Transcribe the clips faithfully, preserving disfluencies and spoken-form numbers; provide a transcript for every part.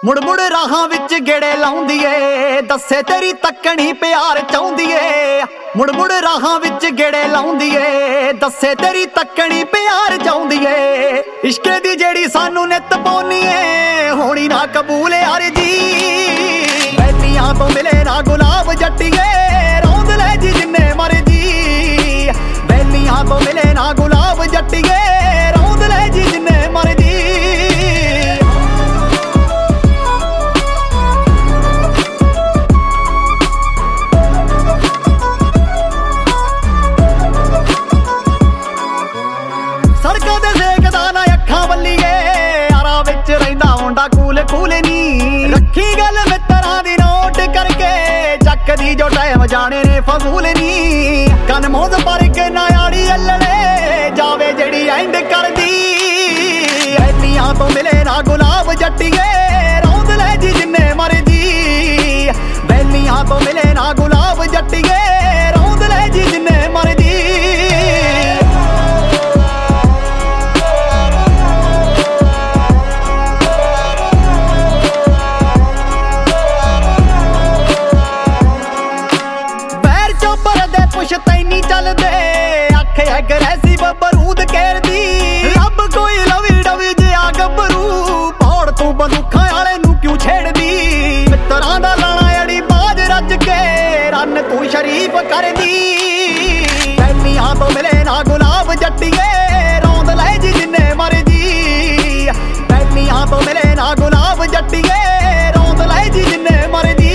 ਮੁੜ ਮੁੜ ਰਾਹਾਂ ਵਿੱਚ ਗੇੜੇ ਲਾਉਂਦੀ ਏ, ਦੱਸੇ ਤੇਰੀ ਤੱਕਣੀ ਪਿਆਰ ਚਾਹੁੰਦੀ ਏ। ਮੁੜ ਮੁੜ ਰਾਹਾਂ ਵਿੱਚ ਗੇੜੇ ਲਾਉਂਦੀ ਏ, ਦੱਸੇ ਤੇਰੀ ਤੱਕਣੀ ਪਿਆਰ ਚਾਹੁੰਦੀ ਏ। ਇਸ਼ਕੇ ਦੀ ਜਿਹੜੀ ਸਾਨੂੰ ਨਿੱਤ ਪਾਉਣੀ ਏ, ਹੋਣੀ ਨਾ ਕਬੂਲ ਯਾਰ ਜੀ। ਬੈਲੀਆਂ ਤੋਂ ਮਿਲੇ ਨਾ ਗੁਲਾਬ ਜੱਟੀਏ, ਰੌਂਦ ਲੈ ਜੀ ਜਿੰਨੇ ਮਰਜੀ। ਬੈਲੀਆਂ ਤੋਂ ਮਿਲੇ ਨਾ ਗੁਲਾਬ ਜੱਟੀਏ, ਰੌਂਦ ਲੈ ਜੀ ਜਿੰਨੇ ਮਰਜੀ। ਸੜਕਾਂ ਤੇ ਸੇਕਦਾ ਨਾ ਅੱਖਾਂ ਵੱਲੀਏ, ਯਾਰਾਂ ਵਿੱਚ ਰਹਿੰਦਾ ਮੁੰਡਾ ਕੂਲ ਕੂਲ ਨੀ। ਰੱਖੀ ਗੱਲ ਮਿੱਤਰਾਂ ਦੀ ਨੋਟ ਕਰਕੇ, ਚੱਕਦੀ ਜੋ ਟਾਈਮ ਜਾਣੇ ਨੇ ਫਜ਼ੂਲ ਨੀ। ਕੰਨ ਮੋਜ਼ ਪਰ ਕੇ ਨਾ ਆੜੀ ਅੱਲੜੇ, ਜਾਵੇ ਜਿਹੜੀ ਐਂਡ ਕਰਦੀ। ਐਨੀਆਂ ਤੋਂ ਮਿਲੇ ਨਾ ਗੁਲਾਬ ਜੱਟੀਏ, ਰੌਂਦ ਲੈ ਜੀ ਜਿੰਨੇ ਮਰਜੀ। ਬੈਲੀਆਂ ਤੋਂ ਮਿਲੇ ਨਾ ਗੁਲਾਬ ਜੱਟੀਏ, ਰੌਂਦ ਲੈ ਜੀ ਜਿੰਨੇ ਮਰਜੀ। ਪੁਸ਼ਤੈਨੀ ਚੱਲਦੇ ਆਖੇ ਐਗਰੈਸਿਵ ਬਰੂਦ ਘੇਰਦੀ। ਰੱਬ ਕੋਈ ਲਵੀ ਡਵੀ ਜਿਹਾ ਗੱਭਰੂ, ਪੌੜ ਤੂੰ ਬੰਦੂਖਾਂ ਵਾਲੇ ਨੂੰ ਕਿਉਂ ਛੇੜਦੀ। ਮਿੱਤਰਾਂ ਦਾ ਲਾਣਾ ਅੜੀ ਬਾਜ ਰੱਜ ਕੇ, ਰੰਨ ਤੂੰ ਸ਼ਰੀਫ ਕਰਦੀ। ਬੈਲੀਆਂ ਤੋਂ ਮਿਲੇ ਨਾ ਗੁਲਾਬ ਜੱਟੀਏ, ਰੌਂਦ ਲੈ ਜੀ ਜਿੰਨੇ ਮਰਜੀ। ਬੈਲੀਆਂ ਤੋਂ ਮਿਲੇ ਨਾ ਗੁਲਾਬ ਜੱਟੀਏ, ਰੌਂਦ ਲੈ ਜੀ ਜਿੰਨੇ ਮਰਜੀ।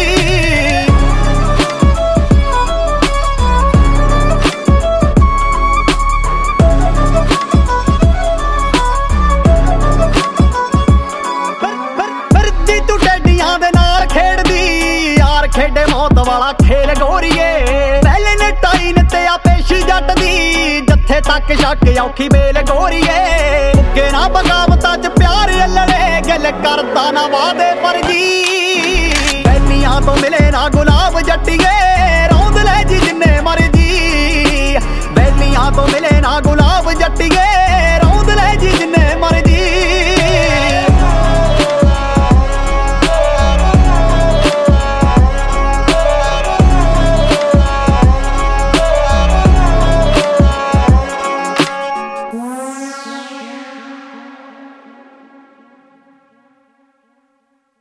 ਖੇਡੇ ਮੌਤ ਵਾਲਾ ਖੇਲ ਗੋਰੀਏ, ਵੈਲੈਂਟਾਈਨ ਤੇ ਆ ਪੇਸ਼ੀ ਜੱਟ ਦੀ। ਜੱਥੇ ਤੱਕ ਸ਼ੱਕ ਔਖੀ ਬੇਲ ਗੋਰੀਏ, ਮੁੱਕੇ ਨਾ ਬਗਾਵਤਾਂ ਚ ਪਿਆਰ ਅੱਲੜੇ। ਗੱਲ ਕਰਦਾ ਨਾ ਵਾਦੇ ਪਰ ਜੀ, ਬੈਲੀਆਂ ਤੋਂ ਮਿਲੇ